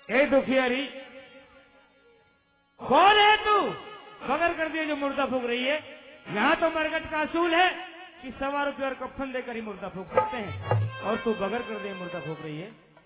ए दुखियारी, कौन है तू? बगर कर दिए जो मुर्दा फूक रही है। यहाँ तो मरगट का असूल है कि 1.25 रुपये और कफन देकर ही मुर्दा फूक सकते हैं, और तू बगर कर दिए मुर्दा फूक रही है।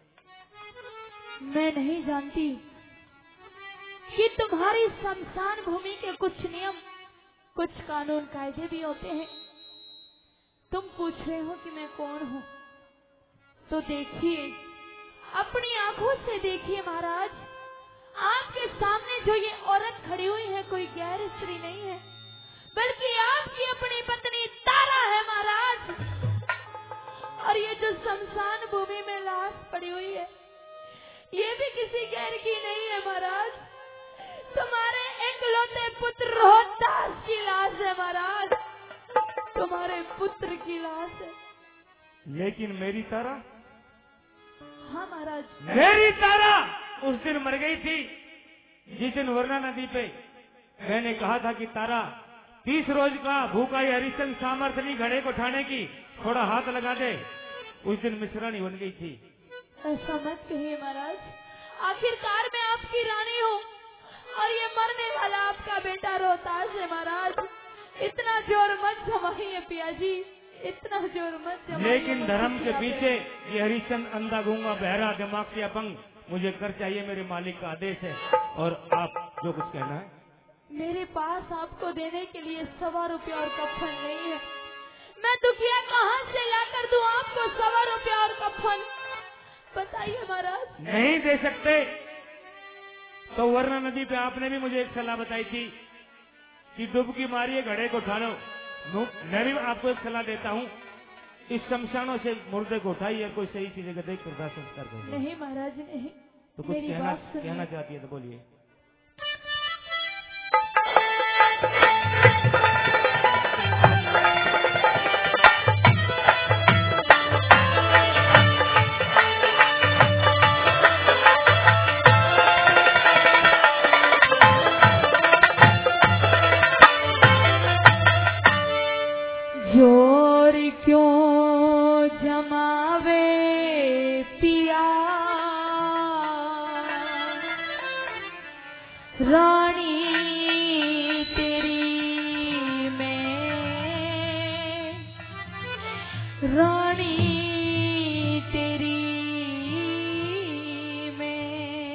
मैं नहीं जानती कि तुम्हारी शमशान भूमि के कुछ नियम, कुछ कानून कायदे भी होते हैं। तुम पूछ रहे हो कि मैं कौन हूँ, तो देखिए, अपनी आंखों से देखिए महाराज, आपके सामने जो ये औरत खड़ी हुई है कोई गैर स्त्री नहीं है, बल्कि आपकी अपनी पत्नी तारा है महाराज। और ये जो शमशान भूमि में लाश पड़ी हुई है, ये भी किसी गैर की नहीं है महाराज, तुम्हारे इकलौते पुत्र रोहतास की लाश है महाराज, तुम्हारे पुत्र की लाश है। लेकिन मेरी तारा? हाँ महाराज, मेरी तारा उस दिन मर गई थी जिस दिन वरना नदी पे मैंने कहा था कि तारा 30 रोज का भूखा हरिश्चंद्र सामर्थ्य नहीं घड़े को उठाने की, थोड़ा हाथ लगा दे। उस दिन मिश्रानी बन गई थी। ऐसा मत कहिए महाराज, आखिरकार मैं आपकी रानी हूँ और ये मरने वाला आपका बेटा रोहतास है महाराज। इतना जोर मत जमाइए पिया जी, इतना जोर मत जमाइए। लेकिन धर्म के पीछे ये हरिश्चंद्र अंधा गूंगा बहरा दिमाग से अपंग, मुझे कर चाहिए, मेरे मालिक का आदेश है। और आप जो कुछ कहना है, मेरे पास आपको देने के लिए 1.25 रुपये और कफन नहीं है। मैं दुखिया कहाँ से लाकर दूं आपको 1.25 रुपये और कफन, बताइए महाराज। नहीं दे सकते तो वरना नदी पे आपने भी मुझे एक सलाह बताई थी कि डुबकी मारिए घड़े को उठा लो। मैं भी आपको एक सलाह देता हूँ, इस शमशानों से मुर्दे को उठाइए, कोई सही चीज जगह देख कर संस्कार करिए। नहीं महाराज नहीं, तो कुछ कहना चाहती है तो बोलिए। जोर क्यों जमावे पिया, रानी तेरी मैं, रानी तेरी मैं।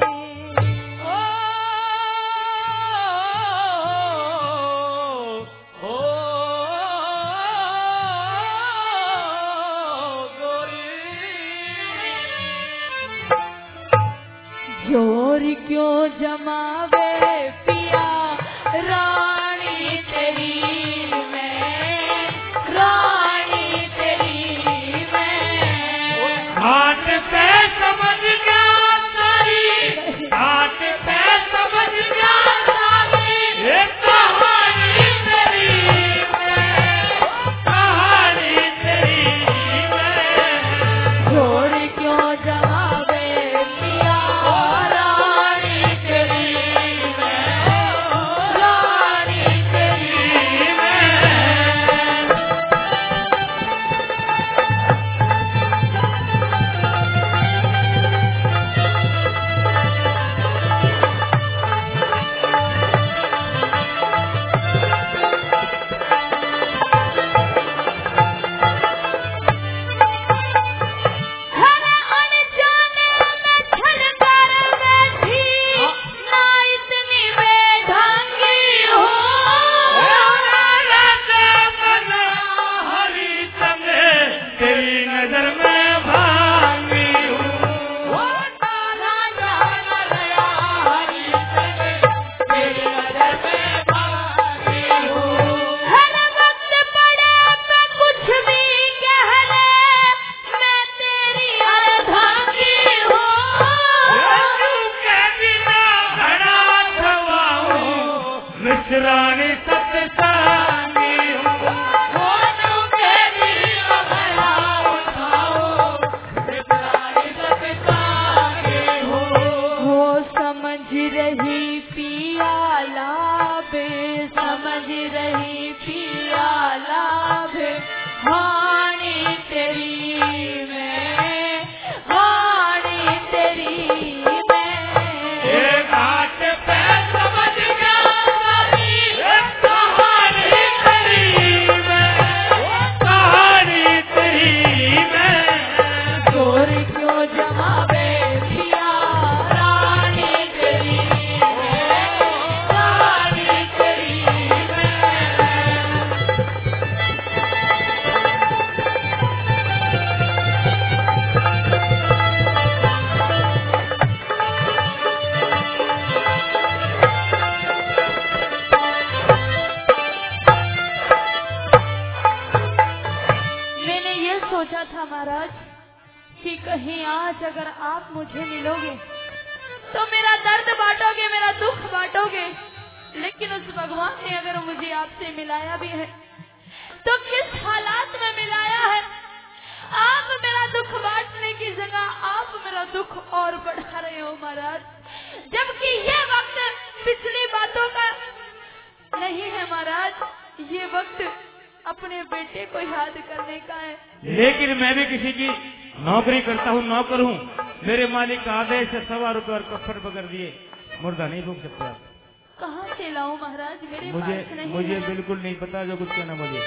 जोर क्यों जमावे पिया, रानी तेरी मैं, रानी तेरी मैं। घाट पे समझ जा तारी, घाट पे समझ जा तारी, ये कहानी तेरी मैं, कहानी तेरी मैं। जोर क्यों जमावे पिया, रानी तेरी मैं, रानी तेरी मैं। हर अनजाने में छलकर बैठी, ना इतनी बेढंगी हूँ। तेरी नजर में भांगी हूँ। हर वक्त पड़े मैं कुछ भी कह ले, मैं तेरी अर्धांगी हूँ। मिश्रानी सत्संगी हूँ। हो समझ रही पिया लाभ, समझ रही पिया लाभ, हानि तेरी मैं, हानि तेरी मैं। मुझे मिलोगे तो मेरा दर्द बांटोगे, मेरा दुख बांटोगे, लेकिन उस भगवान ने अगर मुझे आपसे मिलाया भी है तो किस हालात में मिलाया है। आप मेरा दुख बांटने की जगह आप मेरा दुख और बढ़ा रहे हो महाराज, जबकि ये वक्त पिछली बातों का नहीं है महाराज, ये वक्त अपने बेटे को याद करने का है। लेकिन मैं भी किसी की नौकरी करता हूँ, नौकर हूँ, मेरे मालिक का आदेश है 1.25 रुपए और कफन पकड़ दिए, मुर्दा नहीं भूख सकते आप। कहाँ से लाऊं महाराज, मेरे पास नहीं मुझे है। बिल्कुल नहीं पता, जो कुछ कहना बोलिए।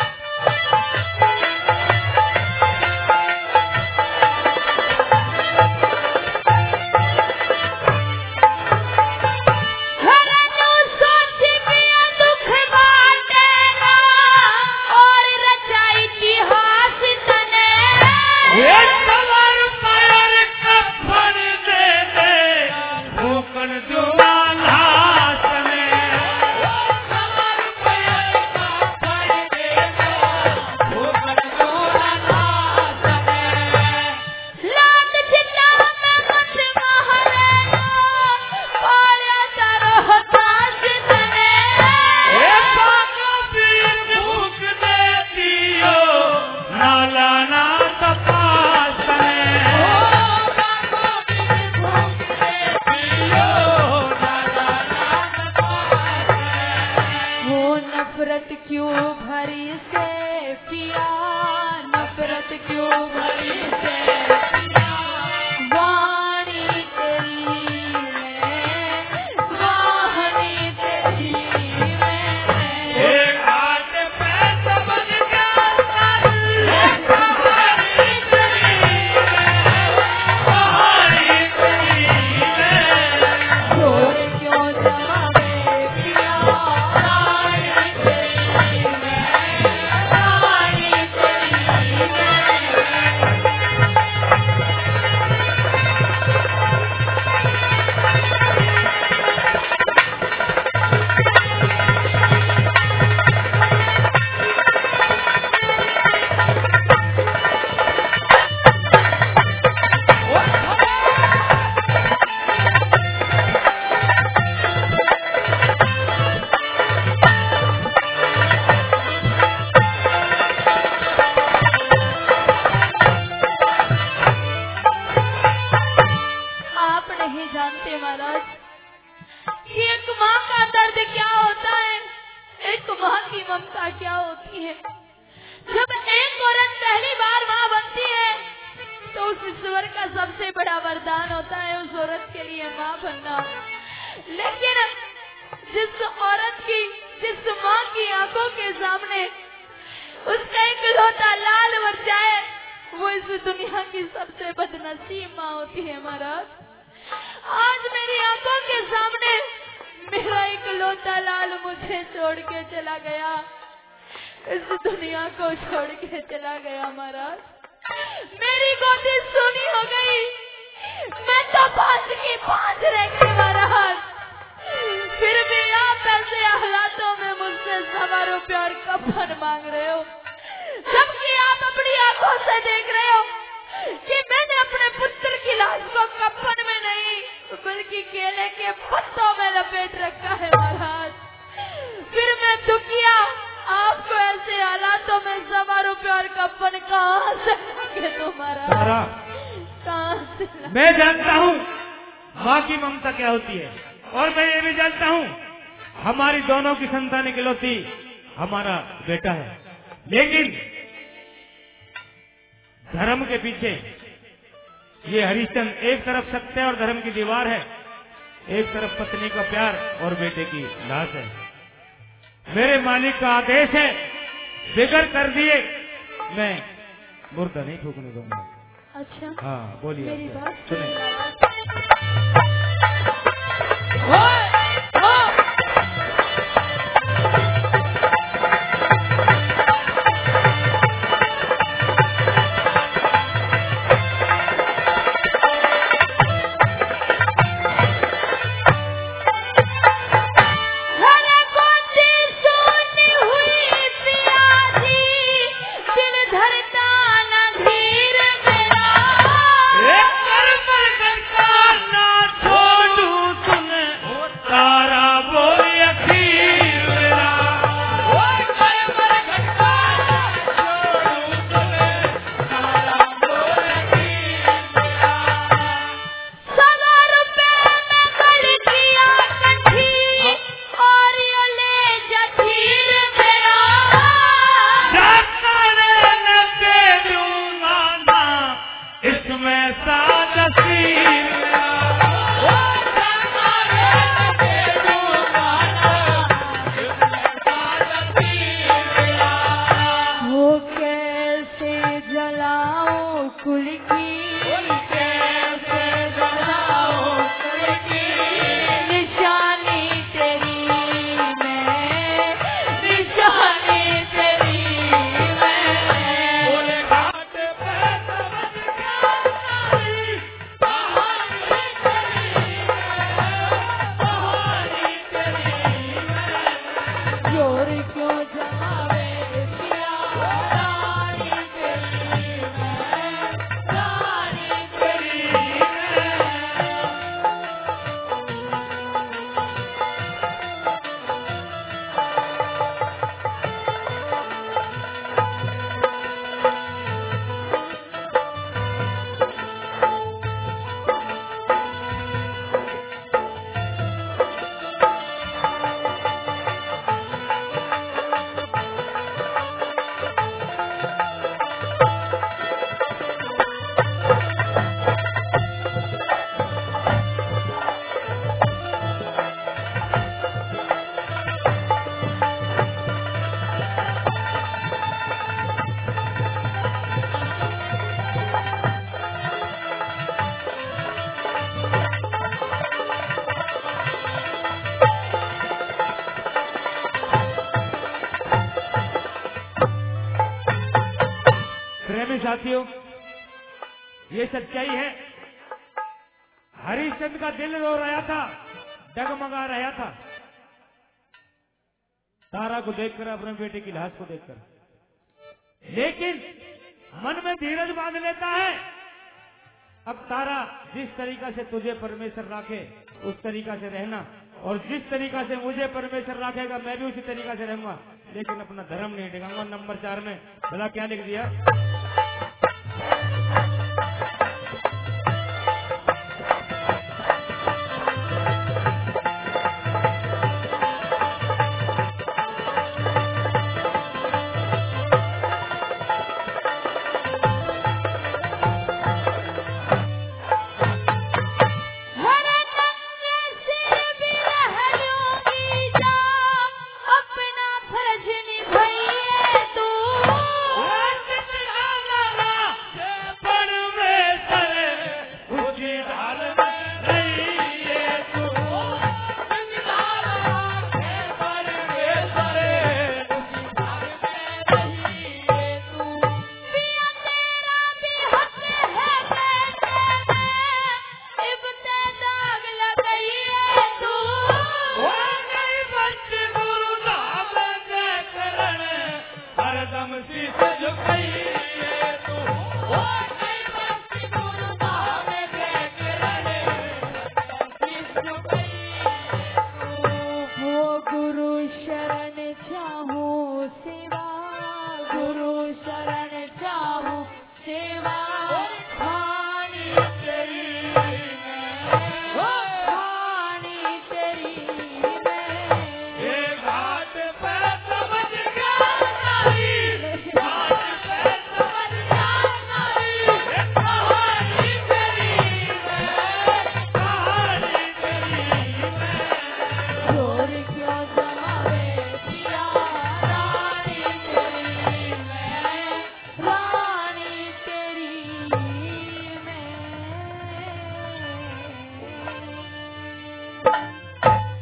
मैं जानता हूँ माँ की ममता क्या होती है, और मैं ये भी जानता हूँ हमारी दोनों की संतान इकलौती हमारा बेटा है, लेकिन धर्म के पीछे ये हरिश्चंद्र, एक तरफ सत्य और धर्म की दीवार है, एक तरफ पत्नी का प्यार और बेटे की लाश है। मेरे मालिक का आदेश है, जिक्र कर दिए मैं मुर्दा नहीं फूकने दूंगा। अच्छा, हाँ बोलिए, मेरी बात सुने। दिल धड़का न धीर मेरा, मेरे साथियों, ये सच्चाई है। हरिश्चंद्र का दिल रो रहा था, डगमगा रहा था तारा को देखकर, अपने बेटे की लाश को देखकर, लेकिन मन में धीरज बांध लेता है। अब तारा, जिस तरीका से तुझे परमेश्वर राखे उस तरीका से रहना, और जिस तरीका से मुझे परमेश्वर राखेगा मैं भी उसी तरीका से रहूंगा, लेकिन अपना धर्म नहीं टिकाऊंगा। नंबर 4 में भला क्या लिख दिया?